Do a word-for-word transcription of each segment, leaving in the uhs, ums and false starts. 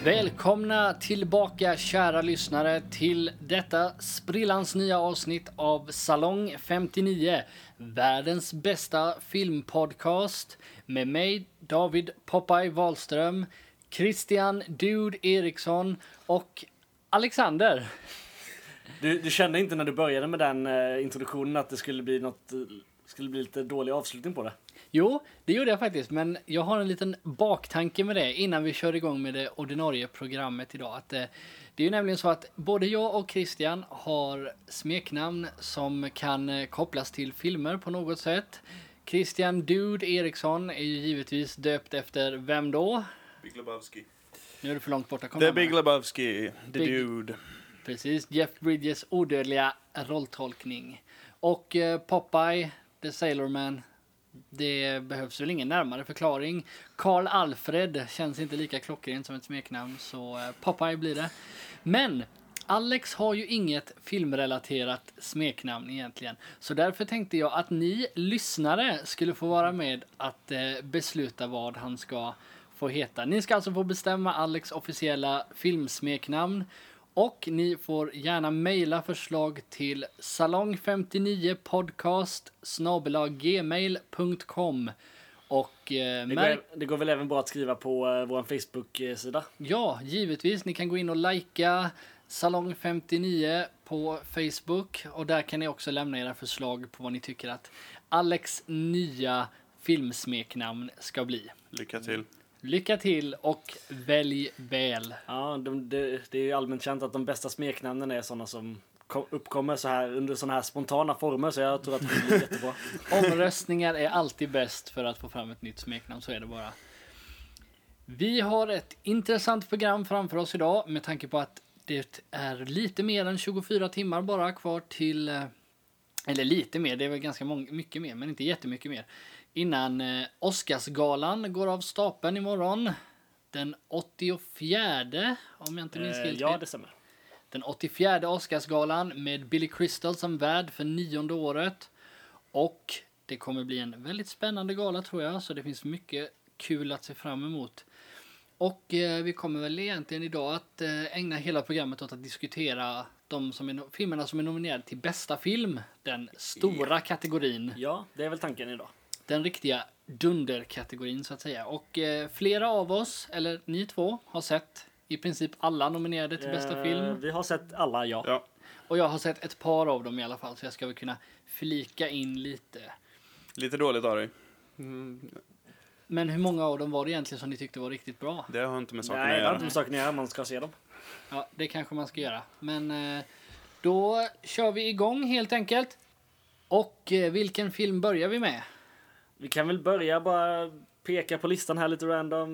Välkomna tillbaka kära lyssnare till detta sprillans nya avsnitt av Salong femtionio, världens bästa filmpodcast med mig David Popeye Wahlström, Christian Dude Eriksson och Alexander. Du, du kände inte när du började med den uh, introduktionen att det skulle bli något, uh, skulle bli lite dålig avslutning på det? Jo, det gjorde jag faktiskt, men jag har en liten baktanke med det innan vi kör igång med det ordinarie programmet idag. Att, eh, det är ju nämligen så att både jag och Christian har smeknamn som kan eh, kopplas till filmer på något sätt. Christian Dude Eriksson är ju givetvis döpt efter vem då? Big Lebowski. Nu är du för långt borta. Kom The Big Lebowski, the Big... dude. Precis, Jeff Bridges odödliga rolltolkning. Och eh, Popeye, the Sailor Man. Det behövs väl ingen närmare förklaring. Karl Alfred känns inte lika klockrent som ett smeknamn, så eh, Popeye blir det. Men Alex har ju inget filmrelaterat smeknamn egentligen. Så därför tänkte jag att ni lyssnare skulle få vara med att eh, besluta vad han ska få heta. Ni ska alltså få bestämma Alex officiella filmsmeknamn. Och ni får gärna mejla förslag till salong femtionio podcast snabel-a gmail punkt com. Och eh, det, går, det går väl även bra att skriva på eh, vår Facebook-sida? Ja, givetvis. Ni kan gå in och likea Salong femtionio på Facebook. Och där kan ni också lämna era förslag på vad ni tycker att Alex nya filmsmeknamn ska bli. Lycka till. Lycka till och välj väl. Ja, de, det, det är ju allmänt känt att de bästa smeknamnen är sådana som kom, uppkommer så här under sådana här spontana former, så jag tror att det blir jättebra. Omröstningar är alltid bäst för att få fram ett nytt smeknamn, så är det bara. Vi har ett intressant program framför oss idag med tanke på att det är lite mer än tjugofyra timmar bara kvar till, eller lite mer, det är väl ganska många, mycket mer, men inte jättemycket mer. Innan eh, Oscarsgalan går av stapeln imorgon. Den åttiofjärde, om jag inte minns helt eh, Ja, det stämmer. Den åttiofjärde Oscarsgalan med Billy Crystal som värd för nionde året. Och det kommer bli en väldigt spännande gala tror jag. Så det finns mycket kul att se fram emot. Och eh, vi kommer väl egentligen idag att eh, ägna hela programmet åt att diskutera de som är no- filmerna som är nominerade till bästa film. Den stora yeah. kategorin. Ja, det är väl tanken idag. Den riktiga dunderkategorin så att säga. Och eh, flera av oss, eller ni två, har sett i princip alla nominerade till bästa eh, film. Vi har sett alla, ja. ja. Och jag har sett ett par av dem i alla fall, så jag ska väl kunna flika in lite. Lite dåligt av dig. Mm. Men hur många av dem var det egentligen som ni tyckte var riktigt bra? Det har inte med saken Nej, att det göra. har inte med saken att göra, man ska se dem. Ja, det kanske man ska göra. Men eh, då kör vi igång helt enkelt. Och eh, vilken film börjar vi med? Vi kan väl börja bara peka på listan här lite random.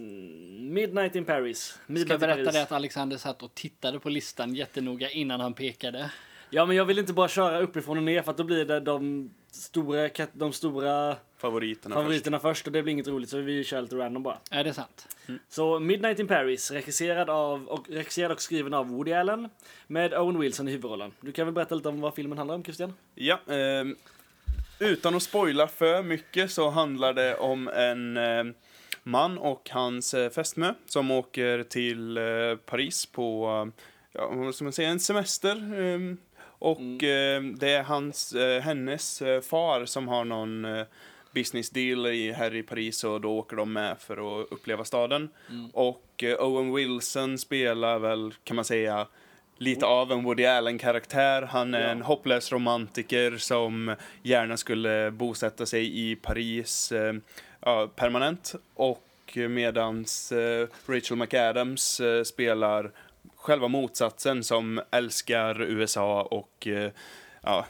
Midnight in Paris. Midnight Ska jag berätta Paris. det att Alexander satt och tittade på listan jättenoga innan han pekade? Ja, men jag vill inte bara köra uppifrån och ner, för att då blir det de stora, de stora Favoriterna, favoriterna först. först och det blir inget roligt, så vi kör lite random bara. Är det sant? Mm. Så Midnight in Paris, regisserad, av, och, regisserad och skriven av Woody Allen med Owen Wilson i huvudrollen. Du kan väl berätta lite om vad filmen handlar om, Christian? Ja, eh, utan att spoila för mycket så handlar det om en eh, man och hans eh, fästmö som åker till eh, Paris på eh, ja, vad ska man säga, en semester. Eh, och mm. eh, det är hans, eh, hennes eh, far som har någon eh, business deal i, här i Paris, och då åker de med för att uppleva staden. Mm. Och eh, Owen Wilson spelar väl, kan man säga, lite av en Woody Allen-karaktär. Han är ja. en hopplös romantiker som gärna skulle bosätta sig i Paris eh, ja, permanent. Och medans eh, Rachel McAdams eh, spelar själva motsatsen, som älskar U S A och eh, ja,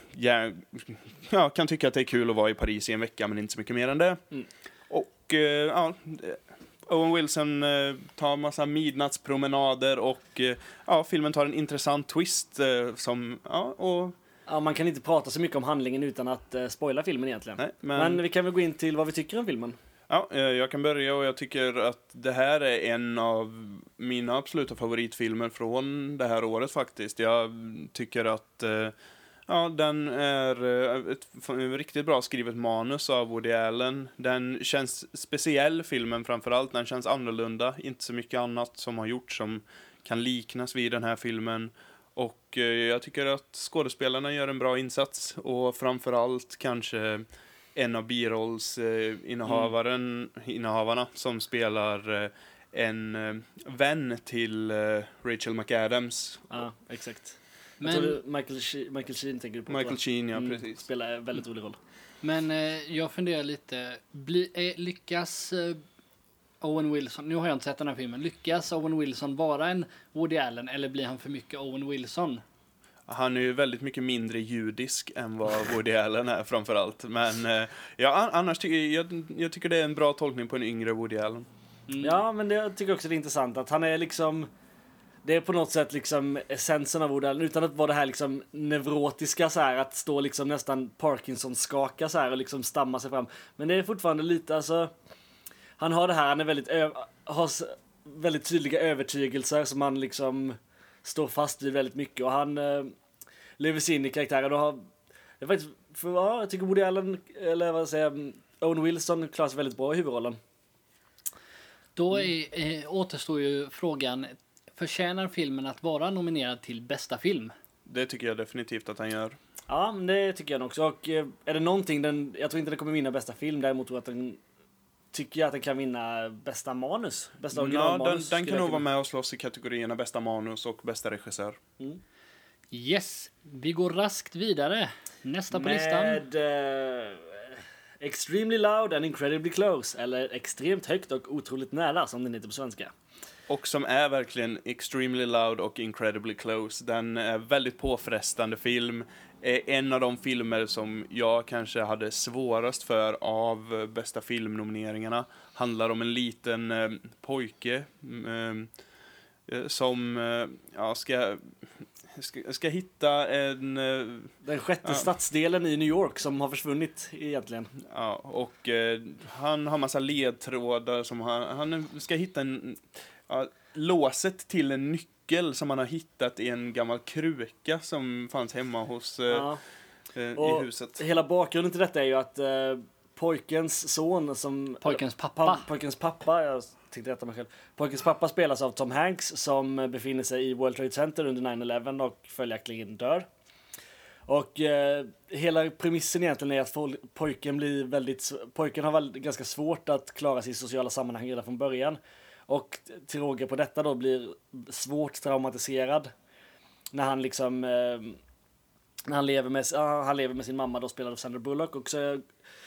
ja, kan tycka att det är kul att vara i Paris i en vecka, men inte så mycket mer än det. Mm. Och eh, ja... Owen Wilson eh, tar massa midnattspromenader och eh, ja, filmen tar en intressant twist eh, som, ja, och... Ja, man kan inte prata så mycket om handlingen utan att eh, spoila filmen egentligen. Nej, men... men vi kan väl gå in till vad vi tycker om filmen. Ja, eh, jag kan börja, och jag tycker att det här är en av mina absoluta favoritfilmer från det här året faktiskt. Jag tycker att eh, Ja, den är eh, ett f- riktigt bra skrivet manus av Woody Allen. Den känns speciell, filmen framförallt. Den känns annorlunda. Inte så mycket annat som har gjorts som kan liknas vid den här filmen. Och eh, jag tycker att skådespelarna gör en bra insats. Och framförallt kanske en av birollsinnehavaren, innehavarna som spelar eh, en eh, vän till eh, Rachel McAdams. Ja, exakt. Men- Jag tror du Michael, She- Michael Sheen tänker du på. Michael va? Sheen, ja, Mm, precis. Spelar en väldigt rolig roll. Men eh, jag funderar lite. Bli, eh, lyckas eh, Owen Wilson, nu har jag inte sett den här filmen, lyckas Owen Wilson vara en Woody Allen eller blir han för mycket Owen Wilson? Han är ju väldigt mycket mindre judisk än vad Woody Allen är framförallt. Men eh, ja, an- annars tycker jag, jag tycker det är en bra tolkning på en yngre Woody Allen. Mm. Ja, men det, jag tycker också det är intressant att han är liksom... Det är på något sätt liksom essensen av Woody Allen, utan att vara det här liksom neurotiska så här, att stå liksom nästan Parkinson-skaka så här och liksom stamma sig fram. Men det är fortfarande lite, alltså... Han har det här, han är väldigt, ö- har s- väldigt tydliga övertygelser som han liksom står fast vid väldigt mycket. Och han eh, lever sig in i karaktären och har... Det är faktiskt, för, ja, jag tycker Woody Allen, eller vad säger jag, Owen Wilson klarar sig väldigt bra i huvudrollen. Då är, eh, återstår ju frågan, förtjänar filmen att vara nominerad till bästa film? Det tycker jag definitivt att han gör. Ja, men det tycker jag nog också. Och eh, är det någonting, den, jag tror inte den kommer vinna bästa film, däremot tror jag att den tycker jag att den kan vinna bästa manus. Bästa Ja, originalmanus. den, den skulle kan jag nog vara kunna- med och slåss i kategorierna bästa manus och bästa regissör. Yes, vi går raskt vidare. Nästa på listan. Med eh, Extremely Loud and Incredibly Close, eller Extremt högt och otroligt nära som den heter på svenska. Och som är verkligen extremely loud och incredibly close. Den är väldigt påfrestande film. Är en av de filmer som jag kanske hade svårast för av bästa filmnomineringarna. Handlar om en liten eh, pojke mm, eh, som eh, ja, ska, ska, ska hitta en... Eh, Den sjätte Ja. stadsdelen i New York som har försvunnit egentligen. ja, och eh, han har massa ledtrådar som han, han ska hitta en... Ja, låset till en nyckel som han har hittat i en gammal kruka som fanns hemma hos eh, Ja. eh, i Och huset. hela bakgrunden till detta är ju att eh, pojkens son som... Pojkens Pa- pappa. Pojkens pappa, jag tänkte rätta mig själv. Pojkens pappa spelas av Tom Hanks som befinner sig i World Trade Center under nine eleven och följaktligen dör. Och eh, hela premissen egentligen är att folk, pojken blir väldigt... s- Pojken har väl ganska svårt att klara sig i sociala sammanhang redan från början. Och till råga på detta då blir svårt traumatiserad när han liksom... Eh, när han lever med, ja, han lever med sin mamma då, spelad av Sandra Bullock, och så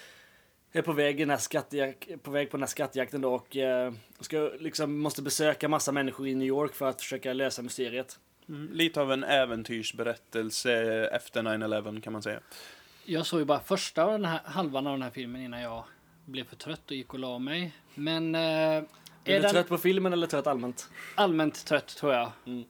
är på väg, i den här skattjak- på väg på den här skattjakten då, och eh, ska, liksom, måste besöka massa människor i New York för att försöka lösa mysteriet. Mm, lite av en äventyrsberättelse efter nine eleven kan man säga. Jag såg ju bara första av den här, halvan av den här filmen innan jag blev för trött och gick och la mig. Men eh, Är är du den trött på filmen eller trött allmänt? allmänt trött tror jag. Mm.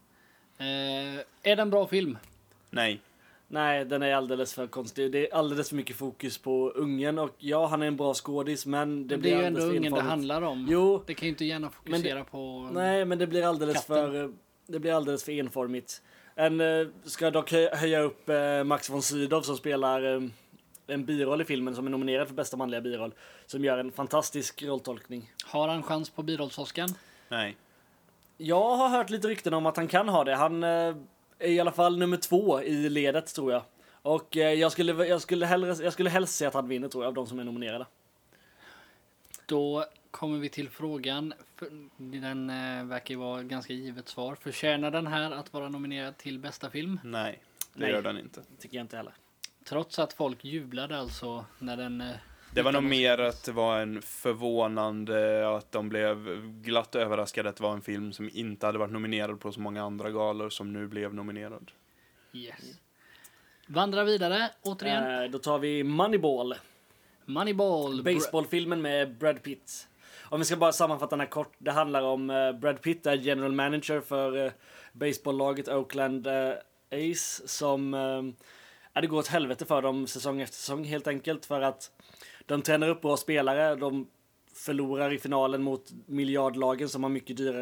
Eh, är den bra film? Nej. Nej, den är alldeles för konstig. Det är alldeles för mycket fokus på ungen, och ja, han är en bra skådis, men det, Det, blir är ju ändå alldeles för ungen det enformigt. handlar om. Jo, Det kan ju inte gärna fokusera på... nej, men det blir alldeles Katten. för det blir alldeles för enformigt. En eh, ska dock hö- höja upp eh, Max von Sydow som spelar eh, en biroll i filmen, som är nominerad för bästa manliga biroll, som gör en fantastisk rolltolkning. Har han chans på birollsoskan? Nej. Jag har hört lite rykten om att han kan ha det. Han eh, är i alla fall nummer två i ledet, tror jag. Och eh, jag skulle jag skulle hellre jag skulle helst se att han vinner, tror jag, av de som är nominerade. Då kommer vi till frågan. För den eh, verkar ju vara ganska givet svar. Förtjänar den här att vara nominerad till bästa film? Nej, det Nej. gör den inte. Tycker jag inte heller. Trots att folk jublade alltså när den... Eh, Det var nog lyckades. mer att det var en förvånande, att de blev glatt överraskade att det var en film som inte hade varit nominerad på så många andra galor som nu blev nominerad. Yes. Vandra vidare, återigen. Eh, då tar vi Moneyball. Moneyball. Baseballfilmen med Brad Pitt. Om vi ska bara sammanfatta den här kort. Det handlar om eh, Brad Pitt är general manager för eh, baseballlaget Oakland eh, A's, som eh, ja, det går åt helvete för dem säsong efter säsong, helt enkelt för att de tränar upp bra spelare. De förlorar i finalen mot miljardlagen som har mycket dyrare och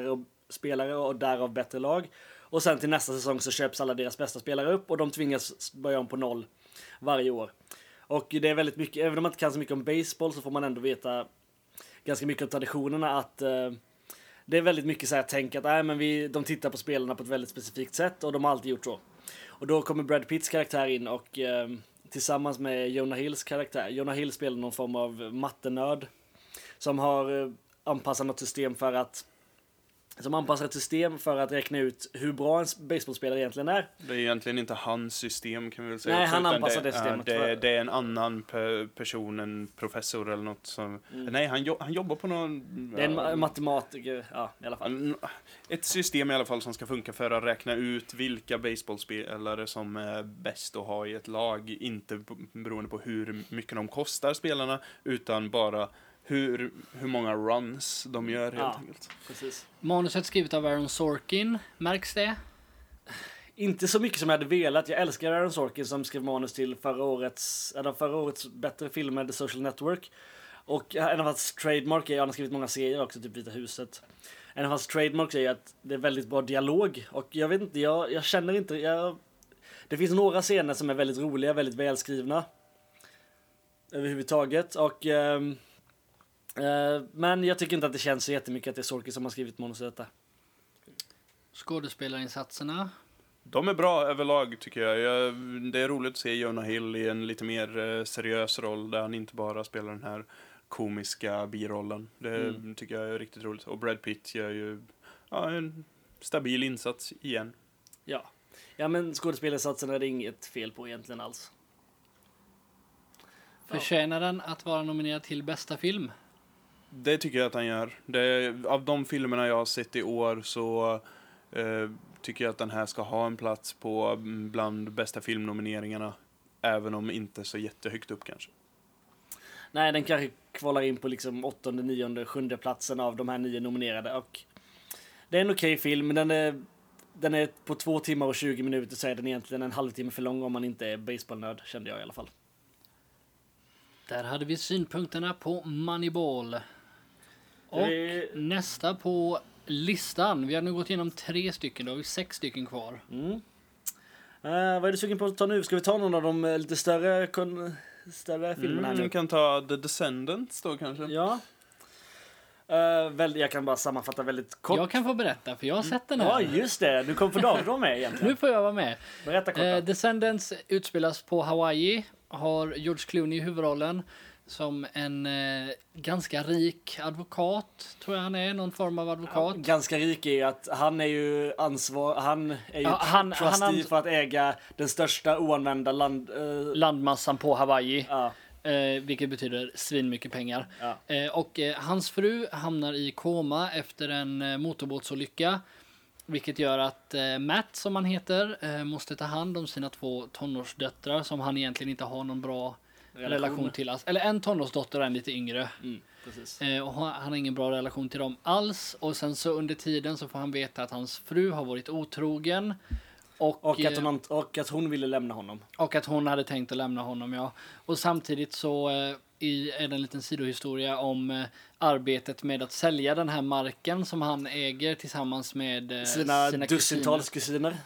spelare och därav bättre lag. Och sen till nästa säsong så köps alla deras bästa spelare upp och de tvingas börja om på noll varje år. Och det är väldigt mycket, även om man inte kan så mycket om baseball så får man ändå veta ganska mycket om traditionerna att uh, det är väldigt mycket så här tänk att äh, men vi, de tittar på spelarna på ett väldigt specifikt sätt och de har alltid gjort så. Och då kommer Brad Pitts karaktär in och uh, tillsammans med Jonah Hills karaktär. Jonah Hill spelar någon form av mattenörd som har uh, anpassat något system för att som anpassar ett system för att räkna ut hur bra en baseballspelare egentligen är. Det är egentligen inte hans system kan vi väl säga. Nej, också, han utan anpassar det, det systemet. Ja, det, det är en annan pe- person, en professor eller något som... Mm. Nej, han, jo, han jobbar på någon... Det är en ma- matematiker, ja i alla fall. Ett system i alla fall som ska funka för att räkna ut vilka baseballspelare som är bäst att ha i ett lag. Inte beroende på hur mycket de kostar spelarna, utan bara... Hur, hur många runs de gör helt ja, enkelt. Precis. Manuset skrivet av Aaron Sorkin. Märks det? Inte så mycket som jag hade velat. Jag älskar Aaron Sorkin som skrev manus till förra årets, en av förra årets bättre filmer, The Social Network. Och en av hans trademark är, han har skrivit många serier också, typ Vita huset. En av hans trademarks är att det är väldigt bra dialog. Och jag vet inte, jag, jag känner inte, jag, det finns några scener som är väldigt roliga, väldigt välskrivna. Överhuvudtaget. Och... Um, Uh, men jag tycker inte att det känns så jättemycket att det är Sorkin som har skrivit manuset detta. Skådespelarinsatserna. De är bra överlag tycker jag. jag. Det är roligt att se Jonah Hill i en lite mer eh, seriös roll där han inte bara spelar den här komiska birollen. Det mm. tycker jag är riktigt roligt. Och Brad Pitt gör ju ja, en stabil insats igen. Ja, ja men skådespelarinsatserna är det inget fel på egentligen alls. Förtjänar den att vara nominerad till bästa film? Det tycker jag att han gör. Det, av de filmerna jag har sett i år så eh, tycker jag att den här ska ha en plats på bland bästa filmnomineringarna. Även om inte så jättehögt upp kanske. Nej, den kanske kvalar in på liksom åttonde, nionde, sjunde platsen av de här nio nominerade. Och det är en okej film, men den är, den är på två timmar och tjugo minuter så är den egentligen en halvtimme för lång om man inte är baseballnörd, kände jag i alla fall. Där hade vi synpunkterna på Moneyball. Och det... nästa på listan. Vi har nu gått igenom tre stycken. Då har vi sex stycken kvar. Mm. Uh, vad är du sugen på att ta nu? Ska vi ta någon av de uh, lite större, kon- större filmerna? Mm, vi kan ta The Descendants då kanske. Ja. Uh, väl, jag kan bara sammanfatta väldigt kort. Jag kan få berätta, för jag har sett den här. Ja, just det. Du kom för David var med egentligen. Nu får jag vara med. Berätta kort. Uh, Descendants utspelas på Hawaii. Har George Clooney i huvudrollen som en eh, ganska rik advokat, tror jag han är, någon form av advokat. Ja, ganska rik är att han är ju ansvar, han är ju ja, han, trustee han, för att äga den största oanvända land, eh, landmassan på Hawaii. Ja. Eh, vilket betyder svin mycket pengar. Ja. Eh, och eh, hans fru hamnar i koma efter en eh, motorbåtsolycka. Vilket gör att eh, Matt, som han heter, eh, måste ta hand om sina två tonårsdöttrar som han egentligen inte har någon bra relation, relation till. Alltså, eller en tonårsdotter och en lite yngre. Mm, precis. Eh, och han, han har ingen bra relation till dem alls. Och sen så under tiden så får han veta att hans fru har varit otrogen. Och, och, att, hon, och att hon ville lämna honom. Och att hon hade tänkt att lämna honom, ja. Och samtidigt så eh, i, är det en liten sidohistoria om eh, arbetet med att sälja den här marken som han äger tillsammans med eh, sina, sina dussintals kusiner.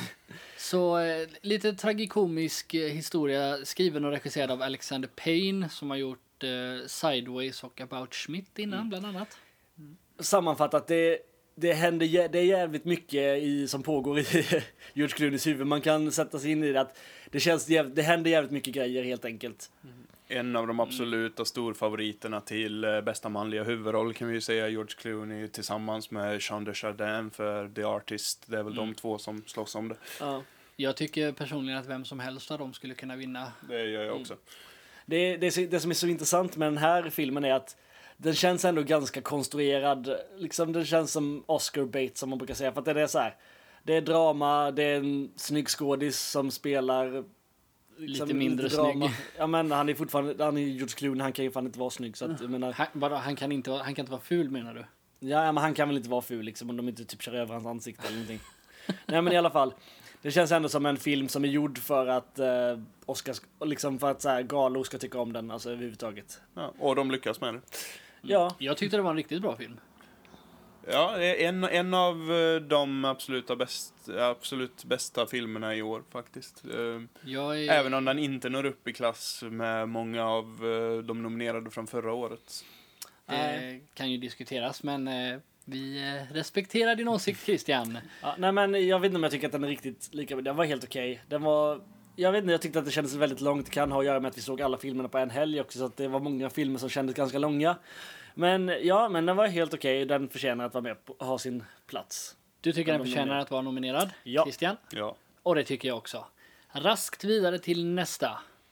Så eh, lite tragikomisk eh, historia skriven och regisserad av Alexander Payne som har gjort eh, Sideways och About Schmidt innan mm. bland annat. Mm. Sammanfattat, det Det händer, det är jävligt mycket i, som pågår i George Clooneys huvud. Man kan sätta sig in i det att det, känns, det händer jävligt mycket grejer helt enkelt. Mm. En av de absoluta storfavoriterna till bästa manliga huvudroll kan vi ju säga George Clooney tillsammans med Jean Dujardin för The Artist. Det är väl mm. de två som slåss om det. Ja. Jag tycker personligen att vem som helst av dem skulle kunna vinna. Det gör jag också. Mm. Det, det, det som är så intressant med den här filmen är att den känns ändå ganska konstruerad. Liksom den känns som Oscar bait som man brukar säga. För att det är så här. Det är drama, det är en snygg skådis som spelar liksom, lite mindre lite snygg. Ja men han är fortfarande, han är George Clooney, han kan ju fan inte vara snygg. Så att, jag menar, han, bara, han, kan inte, han kan inte vara ful menar du? Ja men han kan väl inte vara ful liksom om de inte typ kör över hans ansikte eller någonting. Nej men i alla fall. Det känns ändå som en film som är gjord för att eh, Oscar, liksom för att så här, galor ska tycka om den, alltså överhuvudtaget. Ja, och de lyckas med det. Ja. Jag tyckte det var en riktigt bra film. Ja, det är en, en av eh, de absoluta bäst, absolut bästa filmerna i år faktiskt. Eh, Jag är... Även om den inte når upp i klass med många av eh, de nominerade från förra året. Det kan ju diskuteras, men eh, vi eh, respekterar din åsikt, Christian. Ja, nej men jag vet inte om jag tycker att den är riktigt lika, den var helt okej. Den var, jag vet inte, jag tyckte att det kändes väldigt långt. Det kan ha att göra med att vi såg alla filmerna på en helg också, så att det var många filmer som kändes ganska långa. Men ja, men den var helt okej. Den förtjänar att vara med på, ha sin plats. Du tycker Den den var förtjänar nominerad. att vara nominerad, Ja. Christian? Ja. Och det tycker jag också. Raskt vidare till nästa.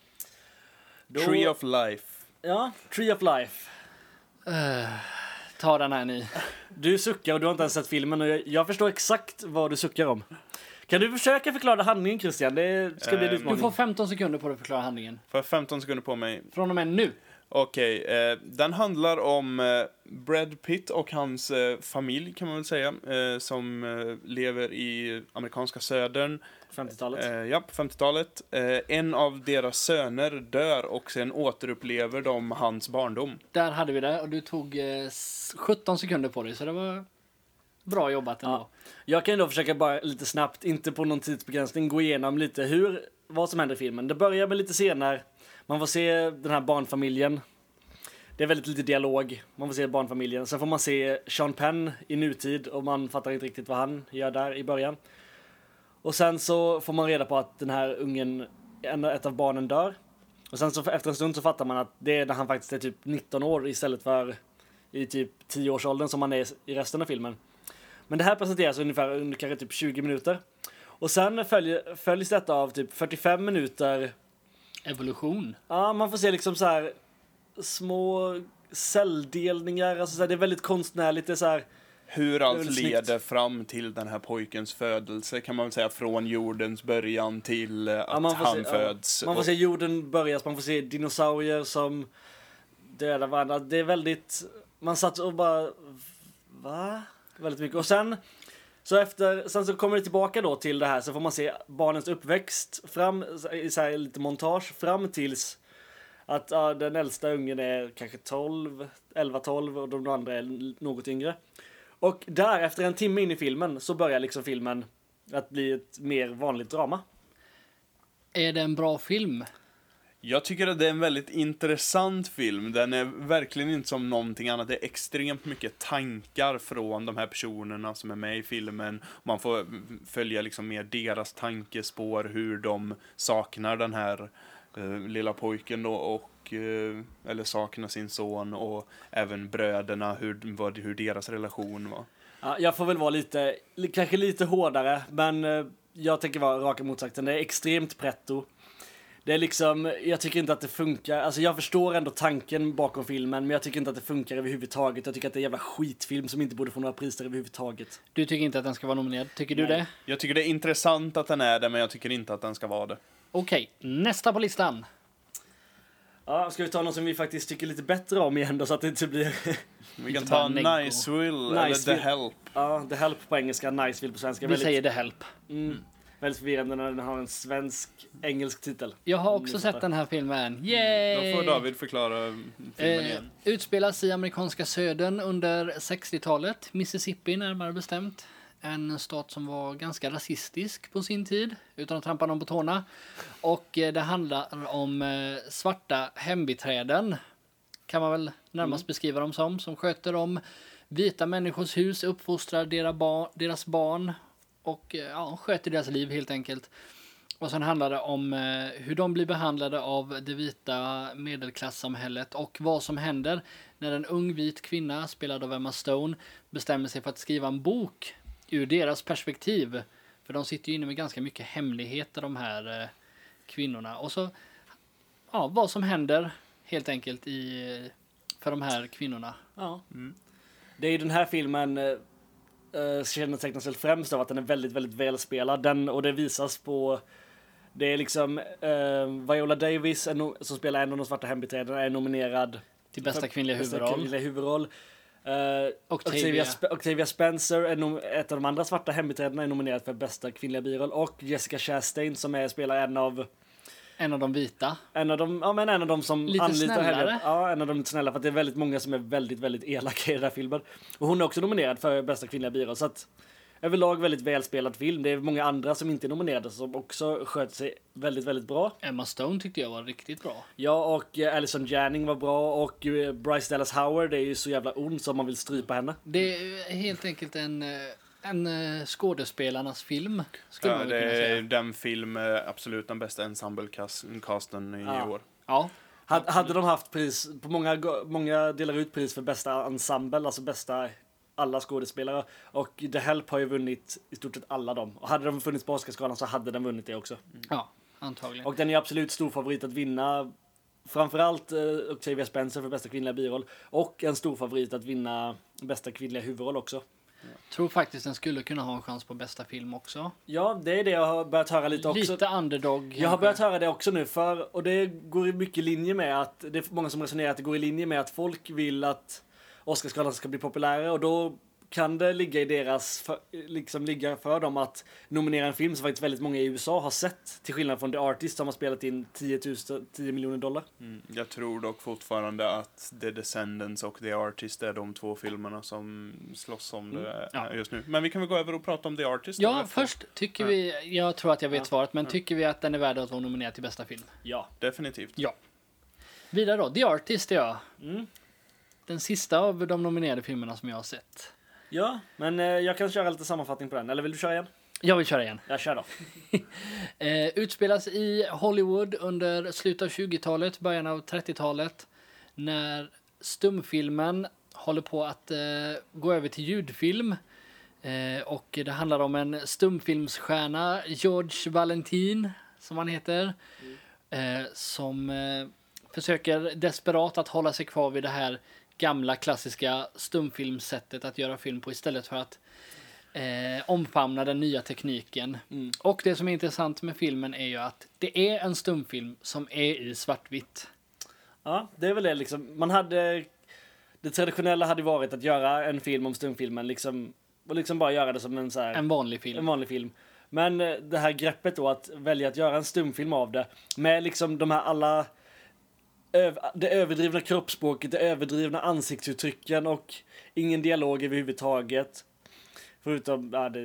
Då, Tree of Life. Ja, Tree of Life. Uh, ta den här ni. Du suckar och du har inte ens sett filmen och jag, jag förstår exakt vad du suckar om. Kan du försöka förklara handlingen, Christian? Det ska bli en Eh, utmaning. Du får femton sekunder på dig att förklara handlingen. Får jag femton sekunder på mig? Från och med nu. Okej, eh, den handlar om eh, Brad Pitt och hans eh, familj kan man väl säga. Eh, som eh, lever i amerikanska södern. femtiotalet. Eh, ja, på femtiotalet. Eh, en av deras söner dör och sen återupplever de hans barndom. Där hade vi det och du tog eh, s- sjutton sekunder på dig, så det var bra jobbat ändå. Ja. Jag kan ju då försöka bara lite snabbt, inte på någon tidsbegränsning, gå igenom lite hur, vad som händer i filmen. Det börjar med lite scener. Man får se den här barnfamiljen. Det är väldigt lite dialog. Man får se barnfamiljen. Sen får man se Sean Penn i nutid och man fattar inte riktigt vad han gör där i början. Och sen så får man reda på att den här ungen, en- ett av barnen dör. Och sen så efter en stund så fattar man att det är när han faktiskt är typ nitton år istället för i typ tio-årsåldern som han är i resten av filmen. Men det här presenteras ungefär under kanske typ tjugo minuter. Och sen följer, följs detta av typ fyrtiofem minuter. Evolution. Ja, man får se liksom så här små celldelningar. Alltså så här, det är väldigt konstnärligt. Det är så här, Hur Det är allt väl leder snyggt. fram till den här pojkens födelse kan man väl säga, från jordens början till eh, att man får han se- ja, föds. man får Och- se jorden börjas, man får se dinosaurier som dödar varandra. Det är väldigt, man satt och bara, va? Väldigt mycket. Och sen, så efter, sen så kommer det tillbaka då till det här, så får man se barnens uppväxt fram, i så här lite montage, fram tills att ja, den äldsta ungen är kanske tolv, elva tolv och de andra är något yngre. Och där, efter en timme in i filmen, så börjar liksom filmen att bli ett mer vanligt drama. Är det en bra film? Jag tycker att det är en väldigt intressant film. Den är verkligen inte som någonting annat. Det är extremt mycket tankar från de här personerna som är med i filmen. Man får följa liksom mer deras tankespår, hur de saknar den här eh, lilla pojken då, och eh, eller saknar sin son, och även bröderna, hur, vad, hur deras relation var. Ja, jag får väl vara lite, li- kanske lite hårdare, men eh, jag tänker vara raka motsatsen. Det är extremt pretto. Det är liksom, jag tycker inte att det funkar. Alltså jag förstår ändå tanken bakom filmen, men jag tycker inte att det funkar överhuvudtaget. Jag tycker att det är en jävla skitfilm som inte borde få några priser överhuvudtaget. Du tycker inte att den ska vara nominerad? Tycker du Nej. det? Jag tycker det är intressant att den är det, men jag tycker inte att den ska vara det. Okej, nästa på listan. Ja, ska vi ta något som vi faktiskt tycker lite bättre om igen då, så att det inte blir... Vi kan Inte bara ta Neggo. Niceville eller Niceville. The Help. Ja, The Help på engelska, Niceville på svenska. Vi Väldigt, säger The Help. mm, väldigt förvirrande när den har en svensk, engelsk titel. Jag har också Mm, sett fattar. den här filmen. Yay! Då får David förklara filmen Eh, igen. utspelas i amerikanska södern under sextiotalet. Mississippi närmare bestämt. En stat som var ganska rasistisk på sin tid, utan att trampa någon på tårna. Och eh, det handlar om eh, svarta hembiträden, kan man väl närmast beskriva dem som, som sköter om vita människors hus, uppfostrar deras barn, deras barn och eh, ja, sköter deras liv helt enkelt. Och sen handlar det om eh, hur de blir behandlade av det vita medelklassamhället och vad som händer när en ung vit kvinna, spelad av Emma Stone, bestämmer sig för att skriva en bok ur deras perspektiv. För de sitter ju inne med ganska mycket hemligheter, de här eh, kvinnorna. Och så, ja, vad som händer helt enkelt i, för de här kvinnorna. Ja. Det är ju den här filmen uh, kännetecknas väl främst av att den är väldigt, väldigt välspelad. Den, och det visas på, det är liksom uh, Viola Davis är no, som spelar en av de svarta hembiträdena är nominerad Till bästa för kvinnliga bästa huvudroll. kvinnliga huvudroll. Uh, Octavia. Octavia, Sp- Octavia Spencer är nom- ett av de andra svarta hembiträdena är nominerad för bästa kvinnliga biroll, och Jessica Chastain som är spelar en av En av de vita. En av dem, ja, men en av dem som Lite anlitar snällare. henne. Ja, en av dem lite snälla för att det är väldigt många som är väldigt, väldigt elaka i den här filmen. Och hon är också nominerad för bästa kvinnliga biroll, så att överlag väldigt välspelad film. Det är många andra som inte är nominerade som också sköter sig väldigt, väldigt bra. Emma Stone tyckte jag var riktigt bra. Ja, och eh, Alison Janning var bra och eh, Bryce Dallas Howard är ju så jävla ond som man vill strypa henne. Det är helt enkelt en, eh, en eh, skådespelarnas film, skulle Ja, man det väl kunna är säga. den film, eh, absolut den bästa ensemble-casten i Ja. år. Ja, Had, hade de haft pris, på många, go- många delar ut pris för bästa ensemble, alltså bästa alla skådespelare. Och The Help har ju vunnit i stort sett alla dem. Och hade de funnits på Oscarsgalan så hade den vunnit det också. ja, antagligen. Och den är absolut stor favorit att vinna. Framförallt eh, Octavia Spencer för bästa kvinnliga biroll. Och en stor favorit att vinna bästa kvinnliga huvudroll också. Tror faktiskt den skulle kunna ha en chans på bästa film också. Ja, det är det jag har börjat höra lite också. Lite underdog. Jag har kanske. börjat höra det också nu, för, och det går i mycket i linje med att, det är många som resonerar att det går i linje med att folk vill att Oscarsgalan ska bli populärare, och då kan det ligga i deras, för, liksom ligga för dem att nominera en film som faktiskt väldigt många i U S A har sett, till skillnad från The Artist som har spelat in tio tusen, tio miljoner dollar. Mm. Jag tror dock fortfarande att The Descendants och The Artist är de två filmerna som slåss om det Mm. Ja. just nu. Men vi kan väl gå över och prata om The Artist. då, Ja, efter. först tycker vi, jag tror att jag vet Ja. svaret, men tycker vi att den är värd att vara nominerad till bästa film? Ja. Definitivt. Ja. Vidare då, The Artist är jag. Mm. Den sista av de nominerade filmerna som jag har sett. Ja, men eh, jag kan köra lite sammanfattning på den, eller vill du köra igen? Jag vill köra igen. Jag kör då. Eh, utspelas i Hollywood under slutet av tjugotalet, början av trettiotalet. När stumfilmen håller på att eh, gå över till ljudfilm. Eh, och det handlar om en stumfilmsstjärna, George Valentin, som han heter. Eh, som eh, försöker desperat att hålla sig kvar vid det här gamla klassiska stumfilmsättet att göra film på, istället för att eh, omfamna den nya tekniken. Mm. Och det som är intressant med filmen är ju att det är en stumfilm som är i svartvitt. Ja, det är väl det liksom. Man hade, det traditionella hade varit att göra en film om stumfilmen liksom, och liksom bara göra det som en så här, En vanlig film. en vanlig film. Men eh, det här greppet då att välja att göra en stumfilm av det med liksom de här alla öv, det överdrivna kroppsspråket, det överdrivna ansiktsuttrycken och ingen dialog överhuvudtaget. Förutom ja, det,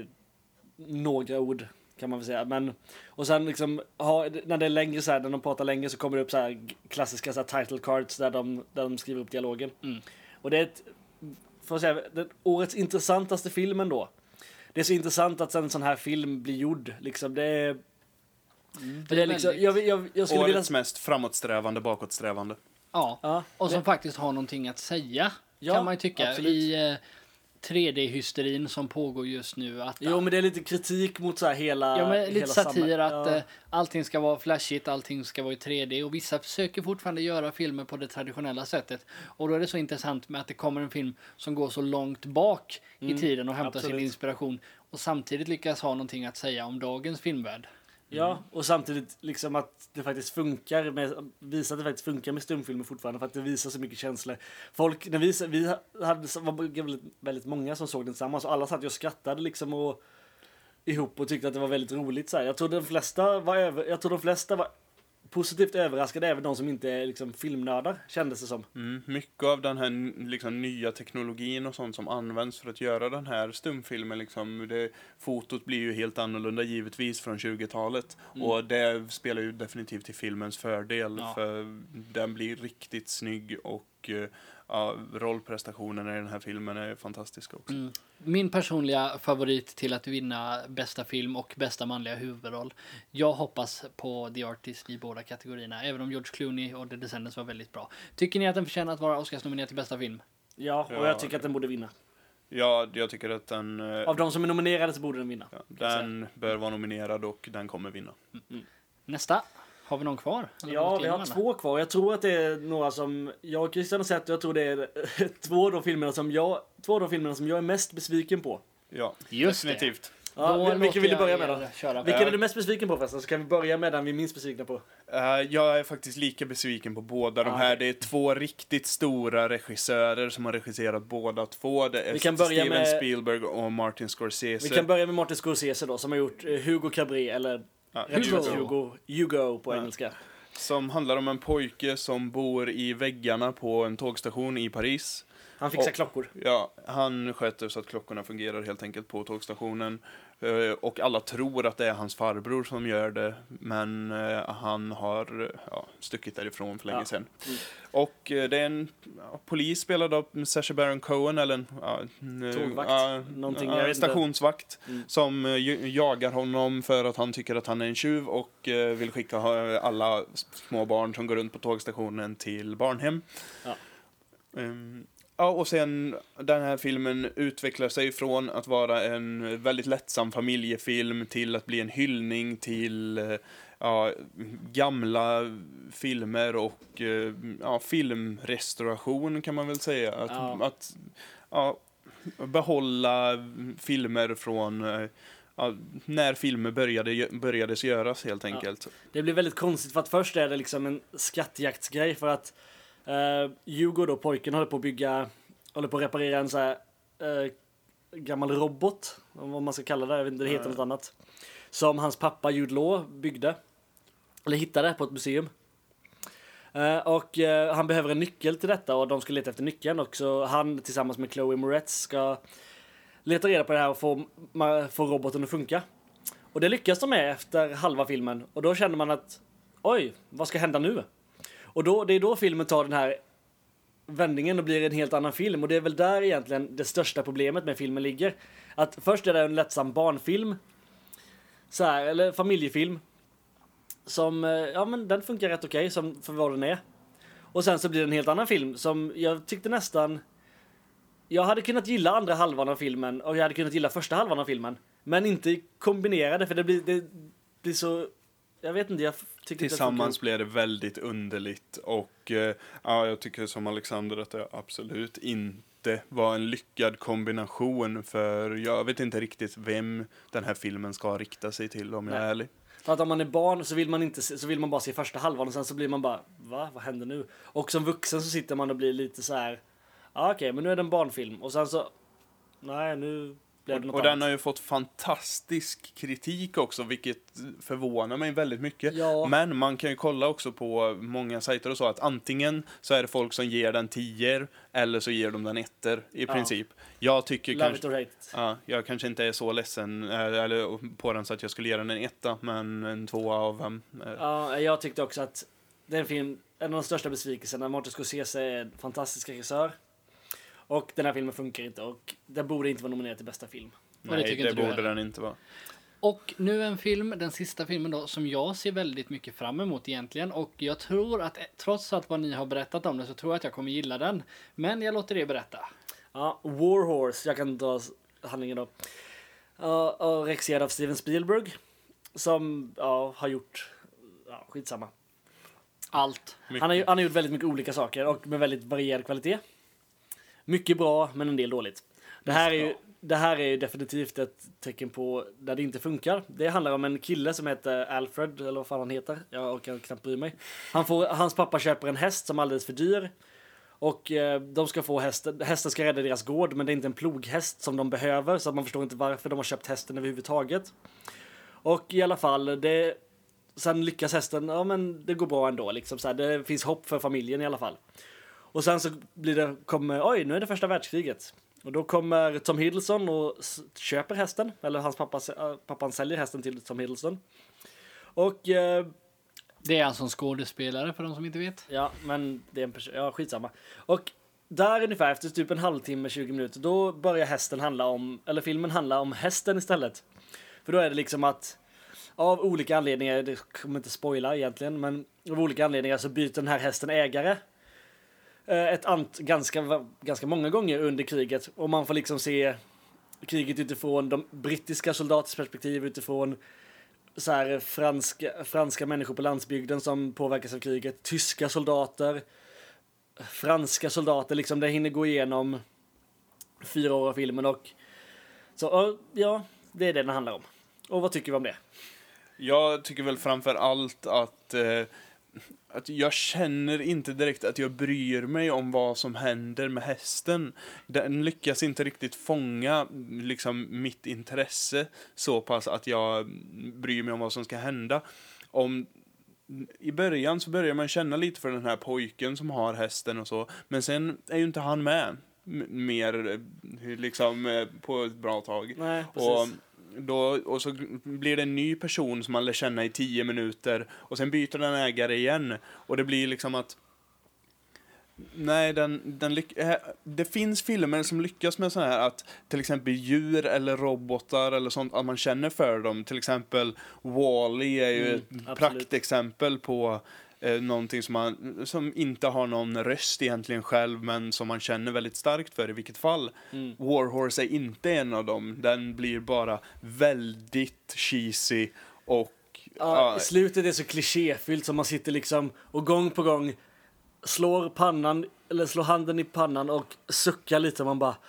några ord kan man väl säga. Men, och sen liksom, ha, när det är längre så här, när de pratar längre så kommer det upp så här klassiska så här title cards där de, där de skriver upp dialogen. Mm. Och det är ett, för att säga, det, årets intressantaste filmen då. Det är så intressant att en sån här film blir gjord. Liksom, det är... Det är liksom, väldigt- jag, jag, jag skulle vilja... Årets mest framåtsträvande, bakåtsträvande. Ja. Ja, Och som det- faktiskt har någonting att säga, Ja, kan man ju tycka. absolut. I eh, tre D-hysterin som pågår just nu. Att, Jo, men det är lite kritik mot så här hela... ja, men lite hela satir samma- att ja. eh, allting ska vara flashigt, allting ska vara i tre D. Och vissa försöker fortfarande göra filmer på det traditionella sättet. Och då är det så intressant med att det kommer en film som går så långt bak i tiden och hämtar sin absolut. inspiration. Och samtidigt lyckas ha någonting att säga om dagens filmvärld. Ja, och samtidigt liksom att det faktiskt funkar med, visa att det faktiskt funkar med stumfilmer fortfarande, för att det visar så mycket känslor. Folk, när vi, vi hade, var väldigt, väldigt många som såg den tillsammans, och alla satt och skrattade liksom och ihop och tyckte att det var väldigt roligt så här. Jag tror de flesta var över, jag tror de flesta var positivt överraskade, även de som inte är liksom filmnördar, kändes det som. Mm, mycket av den här liksom, nya teknologin och sånt som används för att göra den här stumfilmen, liksom, det, fotot blir ju helt annorlunda givetvis från tjugotalet. Mm. Och det spelar ju definitivt till filmens fördel, Ja. för den blir riktigt snygg, och eh, ja, rollprestationerna i den här filmen är fantastiska också. Mm. Min personliga favorit till att vinna bästa film och bästa manliga huvudroll. Jag hoppas på The Artist i båda kategorierna, även om George Clooney och The Descendants var väldigt bra. Tycker ni att den förtjänar att vara Oscarsnominerad till bästa film? Ja, och Ja, jag tycker att den borde vinna. Ja, jag tycker att den, eh, Av de som är nominerade så borde den vinna. ja, den bör vara nominerad, och den kommer vinna. Nästa. Har vi någon kvar? Eller Ja, något vi har innan? två kvar. Jag tror att det är några som jag och Christian har sett, och jag tror det är två av de filmerna som jag, två av de filmerna som jag är mest besviken på. Ja, Just det. definitivt. Ja, Då vil- vilken låter vill du jag börja med er då? köra. Vilken är du mest besviken på förresten? Så kan vi börja med den vi är minst besvikna på. Eh, jag är faktiskt lika besviken på båda de Ah, här. okej. Det är två riktigt stora regissörer som har regisserat båda två. Det är Vi kan börja Steven med- Spielberg och Martin Scorsese. Vi kan börja med Martin Scorsese då, som har gjort eh, Hugo Cabret, eller Ja, Hugo. Hugo. Hugo. Hugo på Ja. engelska. Som handlar om en pojke som bor i väggarna på en tågstation i Paris. Han fixar Och- klockor. Ja, han sköter så att klockorna fungerar helt enkelt på tågstationen. Eh, Och alla tror att det är hans farbror som gör det, men eh, han har eh, ja, stuckit därifrån för länge Ja. sedan. Mm. Och eh, det är en ja, polis spelad av Sacha Baron Cohen, eller en ja, en, Tågvakt. ja, Någonting, ja, jag vet inte. stationsvakt, Mm. som eh, ju- jagar honom för att han tycker att han är en tjuv och eh, vill skicka ha- alla små barn som går runt på tågstationen till barnhem. Ja. Ehm, Ja, och sen den här filmen utvecklar sig från att vara en väldigt lättsam familjefilm till att bli en hyllning till eh, ja, gamla filmer och eh, ja, filmrestauration kan man väl säga. Att, Ja. att ja, behålla filmer från eh, ja, när filmer började, började göras helt enkelt. Det blir väldigt konstigt för att först är det liksom en skattjaktsgrej för att uh, Hugo då, pojken, håller på att bygga, håller på att reparera en så här uh, gammal robot, vad man ska kalla det, jag vet inte, det heter Mm. något annat. Som hans pappa Jude Law byggde, eller hittade på ett museum. Uh, och uh, han behöver en nyckel till detta och de ska leta efter nyckeln och så han tillsammans med Chloe Moretz ska leta reda på det här och få, ma- få roboten att funka. Och det lyckas de med efter halva filmen. Och då känner man att oj, vad ska hända nu? Och då, det är då filmen tar den här vändningen och blir en helt annan film. Och det är väl där egentligen det största problemet med filmen ligger. Att först är det en lättsam barnfilm. Så här, eller familjefilm. Som, eh, ja men den funkar rätt okej som för vad den är. Och sen så blir det en helt annan film som jag tyckte nästan... Jag hade kunnat gilla andra halvan av filmen och jag hade kunnat gilla första halvan av filmen. Men inte kombinera för det blir, det blir så... Jag vet inte, jag tycker inte Tillsammans det blev det väldigt underligt och eh, ja, jag tycker som Alexander att det absolut inte var en lyckad kombination, för jag vet inte riktigt vem den här filmen ska rikta sig till, om jag är Nej. ärlig. För att om man är barn så vill man inte se, så vill man bara se första halvan och sen så blir man bara, va? Vad händer nu? Och som vuxen så sitter man och blir lite så här, ja ah, okej, men nu är det en barnfilm och sen så, nej nu blev det något Och den annat. har ju fått fantastisk kritik också, vilket förvånar mig väldigt mycket. Ja. Men man kan ju kolla också på många sajter och så att antingen så är det folk som ger den tio eller så ger de den ettor i Ja. princip. Jag tycker Love kanske... it or hate it. Ja, jag kanske inte är så ledsen eh, eller på den så att jag skulle ge den en etta, men en tvåa av fem. eh. Ja, jag tyckte också att den film, en av de största besvikelserna, Martin Scorsese är en fantastisk regissör. Och den här filmen funkar inte och den borde inte vara nominerad till bästa film. det Nej, tycker det, inte du borde heller. den inte vara. Och nu en film, den sista filmen då, som jag ser väldigt mycket fram emot egentligen. Och jag tror att, trots att vad ni har berättat om det, så tror jag att jag kommer gilla den. Men jag låter det berätta. Ja, War Horse, jag kan ta handlingen då. Ja, och regisserad av Steven Spielberg. Som, ja, har gjort, ja, skitsamma. Allt. Han har, ju- han har gjort väldigt mycket olika saker och med väldigt varierad kvalitet. Mycket bra, men en del dåligt. Det här är ju, det här är ju definitivt ett tecken på där det inte funkar. Det handlar om en kille som heter Alfred, eller vad fan han heter. Jag orkar knappt bry mig. Han får, hans pappa köper en häst som är alldeles för dyr. Och eh, de ska få hästen, hästen ska rädda deras gård, men det är inte en ploghäst som de behöver, så att man förstår inte varför de har köpt hästen överhuvudtaget. Och i alla fall, det, sen lyckas hästen, ja men det går bra ändå liksom, så här, det finns hopp för familjen i alla fall. Och sen så blir det, kommer, oj nu är det första världskriget. Och då kommer Tom Hiddleston och s- köper hästen, eller hans pappa, äh, pappan säljer hästen till Tom Hiddleston. Och eh, Det är han som skådespelare för de som inte vet. ja, men det är en person, ja skitsamma. Och där ungefär efter typ en halvtimme, tjugo minuter, då börjar hästen handla om, eller filmen handla om hästen istället. För då är det liksom att av olika anledningar, det kommer inte spoila egentligen, men av olika anledningar så byter den här hästen ägare. Eh, Ett ant, ganska, ganska många gånger under kriget. Och man får liksom se kriget utifrån de brittiska soldaters perspektiv, utifrån så här franska, franska människor på landsbygden som påverkas av kriget, tyska soldater, franska soldater, liksom det hinner gå igenom fyra år av filmen och så, och, ja, det är det den handlar om. Och vad tycker vi om det? Jag tycker väl framför allt att eh, att jag känner inte direkt att jag bryr mig om vad som händer med hästen. Den lyckas inte riktigt fånga liksom mitt intresse så pass att jag bryr mig om vad som ska hända. Om i början så börjar man känna lite för den här pojken som har hästen och så, men sen är ju inte han med m- mer liksom på ett bra tag. Nej, precis. Och då, och så blir det en ny person som man lär känna i tio minuter och sen byter den ägare igen och det blir liksom att nej, den, den lyck- det finns filmer som lyckas med så här att till exempel djur eller robotar eller sånt, att man känner för dem. Till exempel Wall-E är ju Mm, ett absolut. praktexempel på eh, någonting som, man, som inte har någon röst egentligen själv, men som man känner väldigt starkt för i vilket fall. Mm. Warhorse är inte en av dem. Den blir bara väldigt cheesy och Ja, ja, i slutet är det så klichéfyllt som man sitter liksom och gång på gång slår pannan eller slår handen i pannan och suckar lite och man bara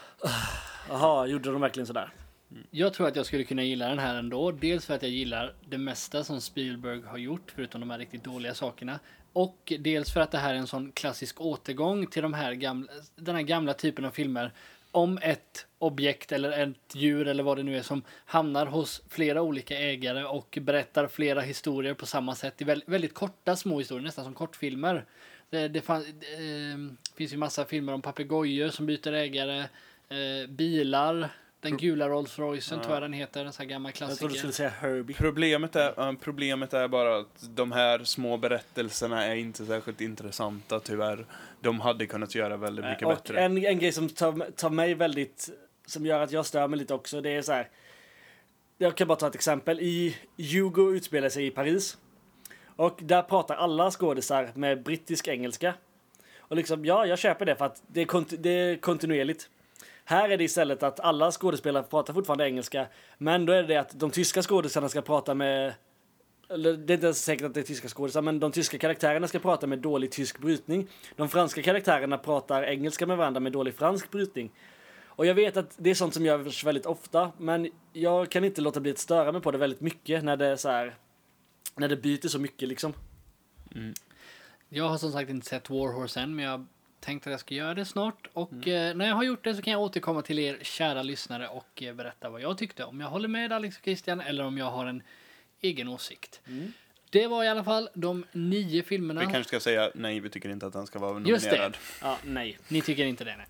jaha, gjorde de verkligen sådär? Jag tror att jag skulle kunna gilla den här ändå. Dels för att jag gillar det mesta som Spielberg har gjort, förutom de här riktigt dåliga sakerna. Och dels för att det här är en sån klassisk återgång till de här gamla, den här gamla typen av filmer. Om ett objekt eller ett djur eller vad det nu är som hamnar hos flera olika ägare och berättar flera historier på samma sätt. Det är väldigt, väldigt korta små historier, nästan som kortfilmer. Det, det, fan, det eh, finns ju massa filmer om papegojor som byter ägare, eh, bilar. Den gula Rolls-Roycen Ja. tror jag den heter, en sån här gammal Jag trodde klassiker. du skulle säga Herbie. Problemet är, uh, problemet är bara att de här små berättelserna är inte särskilt intressanta tyvärr. De hade kunnat göra väldigt mycket och bättre. En, en grej som tar, tar mig väldigt, som gör att jag stör mig lite också, det är så här. Jag kan bara ta ett exempel. I Hugo utspelar sig i Paris. Och där pratar alla skådisar med brittisk engelska. Och liksom, ja, jag köper det för att det är, kont- det är kontinuerligt. Här är det istället att alla skådespelare pratar fortfarande engelska. Men då är det att de tyska skådespelarna ska prata med... Eller det är inte ens säkert att det är tyska skådespelare, men de tyska karaktärerna ska prata med dålig tysk brytning. De franska karaktärerna pratar engelska med varandra med dålig fransk brytning. Och jag vet att det är sånt som görs väldigt ofta, men jag kan inte låta bli att störa mig på det väldigt mycket när det är så här, när det byter så mycket liksom. Mm. Jag har som sagt inte sett Warhorse än, men jag tänkte att jag ska göra det snart. Och mm. eh, när jag har gjort det så kan jag återkomma till er kära lyssnare och eh, berätta vad jag tyckte. Om jag håller med Alex och Christian eller om jag har en egen åsikt. Mm. Det var i alla fall de nio filmerna. Vi kanske ska säga nej, vi tycker inte att han ska vara nominerad. Just det. Ja, nej. Ni tycker inte det, nej.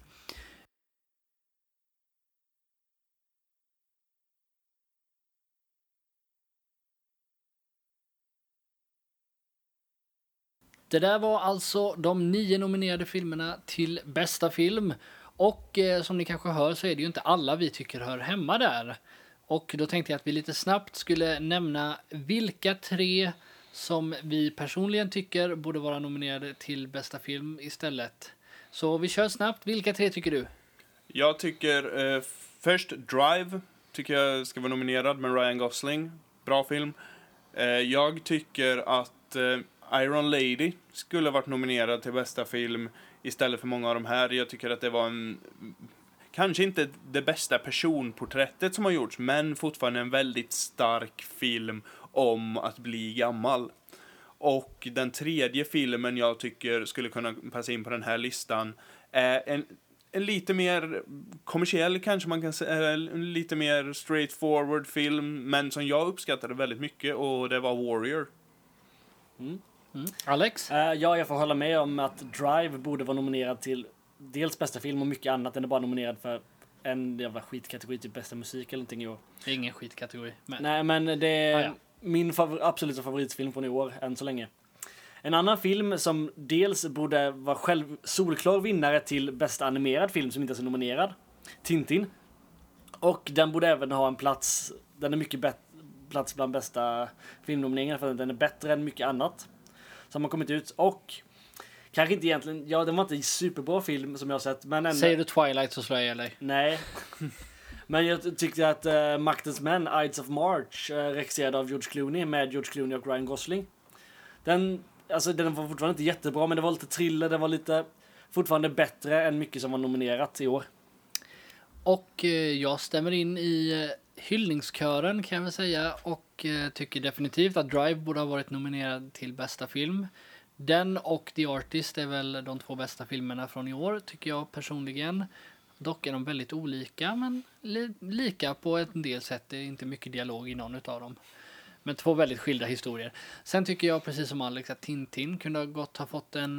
Det där var alltså de nio nominerade filmerna till bästa film. Och eh, som ni kanske hör så är det ju inte alla vi tycker hör hemma där. Och då tänkte jag att vi lite snabbt skulle nämna vilka tre som vi personligen tycker borde vara nominerade till bästa film istället. Så vi kör snabbt. Vilka tre tycker du? Jag tycker eh, först Drive tycker jag ska vara nominerad med Ryan Gosling. Bra film. Eh, jag tycker att eh, Iron Lady skulle ha varit nominerad till bästa film istället för många av de här. Jag tycker att det var en... Kanske inte det bästa personporträttet som har gjorts, men fortfarande en väldigt stark film om att bli gammal. Och den tredje filmen jag tycker skulle kunna passa in på den här listan är en, en lite mer kommersiell, kanske man kan säga, en lite mer straightforward film, men som jag uppskattade väldigt mycket, och det var Warrior. Mm. Mm. Alex? Uh, ja, jag får hålla med om att Drive borde vara nominerad till dels bästa film och mycket annat. Den är bara nominerad för en jävla skitkategori, typ bästa musik eller någonting i år. Det är ingen skitkategori. Men... Nej, men det är ah, ja. min favor- absoluta favoritfilm från i år, än så länge. En annan film som dels borde vara själv solklar vinnare till bästa animerad film som inte är så nominerad, Tintin. Och den borde även ha en plats, den är mycket bättre plats bland bästa filmnomineringar för den är bättre än mycket annat som har kommit ut. Och kanske inte egentligen, ja, den var inte en superbra film som jag har sett, men ändå... Säger du Twilight så slår jag ihjäl dig. Nej. Men jag tyckte att uh, Maktens män, Ides of March, uh, regisserad av George Clooney med George Clooney och Ryan Gosling. Den, alltså, den var fortfarande inte jättebra, men det var lite thriller, det var lite fortfarande bättre än mycket som var nominerat i år. Och eh, jag stämmer in i hyllningskören kan jag väl säga, och eh, tycker definitivt att Drive borde ha varit nominerad till bästa film. Den och The Artist är väl de två bästa filmerna från i år, tycker jag personligen. Dock är de väldigt olika, men li- lika på en del sätt. Det är inte mycket dialog i någon av dem. Men två väldigt skilda historier. Sen tycker jag, precis som Alex, att Tintin kunde ha gott ha fått en,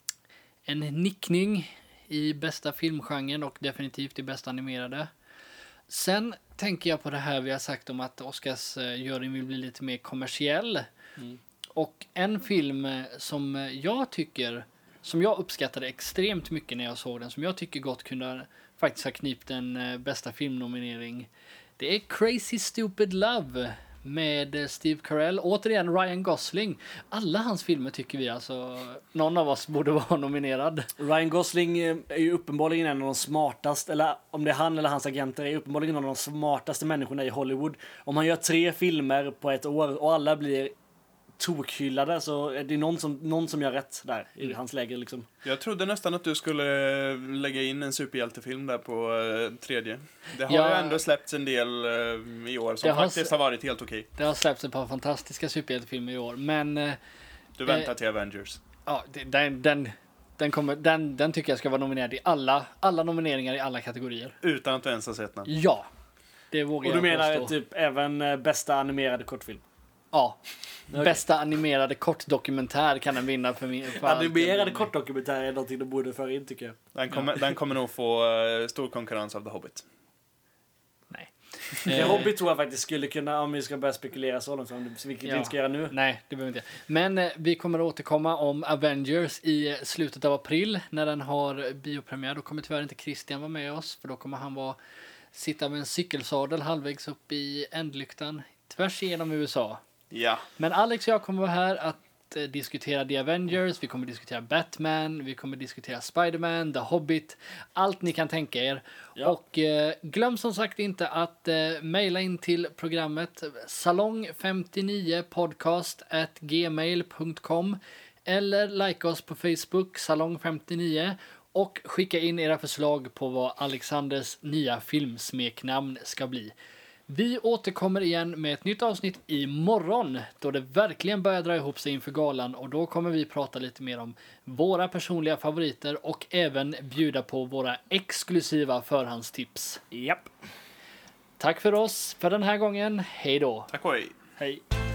en nickning i bästa filmgenren och definitivt i bästa animerade. Sen tänker jag på det här vi har sagt om att Oscarsjuryn vill bli lite mer kommersiell. Mm. Och en film som jag tycker, som jag uppskattade extremt mycket när jag såg den, som jag tycker gott kunde faktiskt ha knipt en bästa filmnominering, det är Crazy Stupid Love med Steve Carell. Återigen Ryan Gosling. Alla hans filmer tycker vi alltså, någon av oss borde vara nominerad. Ryan Gosling är ju uppenbarligen en av de smartaste, eller om det är han eller hans agenter, är uppenbarligen en av de smartaste människorna i Hollywood. Om han gör tre filmer på ett år och alla blir tokhyllade, så är det någon som, någon som gör rätt där i hans läge liksom. Jag trodde nästan att du skulle lägga in en superhjältefilm där på uh, tredje. Det har Ja. ju ändå släppts en del uh, i år som Det har faktiskt s- har varit helt okej. Det har släppts ett par fantastiska superhjältefilmer i år, men eh, Du väntar till Avengers. ja, det- den, den, den, kommer, den, den tycker jag ska vara nominerad i alla, alla nomineringar i alla kategorier. Utan att du ens har sett den. Ja, det vågar Och du jag menar påstå. typ även eh, bästa animerade kortfilm? Ja. Okej. Bästa animerade kortdokumentär kan den vinna för min. För Animerade allt. kortdokumentärer är någonting de borde föra in, tycker jag. Den kommer, den kommer nog få uh, stor konkurrens av The Hobbit. Nej. The Eh, Hobbit tror jag faktiskt skulle kunna, om vi ska börja spekulera så långt, vilket vi Ja. inte ska göra nu. Nej, det behöver vi inte. Men eh, vi kommer att återkomma om Avengers i slutet av april när den har biopremiär. Då kommer tyvärr inte Christian vara med oss, för då kommer han vara sitta med en cykelsadel halvvägs upp i ändlyktan tvärs igenom U S A. Ja. Men Alex och jag kommer vara här att eh, diskutera The Avengers, vi kommer diskutera Batman, vi kommer diskutera Spider-Man, The Hobbit, allt ni kan tänka er. Ja. Och eh, glöm som sagt inte att eh, mejla in till programmet salong femtionio podcast at gmail dot com eller like oss på Facebook, salong femtionio, och skicka in era förslag på vad Alexanders nya filmsmeknamn ska bli. Vi återkommer igen med ett nytt avsnitt imorgon då det verkligen börjar dra ihop sig inför galan, och då kommer vi prata lite mer om våra personliga favoriter och även bjuda på våra exklusiva förhandstips. Japp. Tack för oss för den här gången. Hej då. Tack och hej. Hej.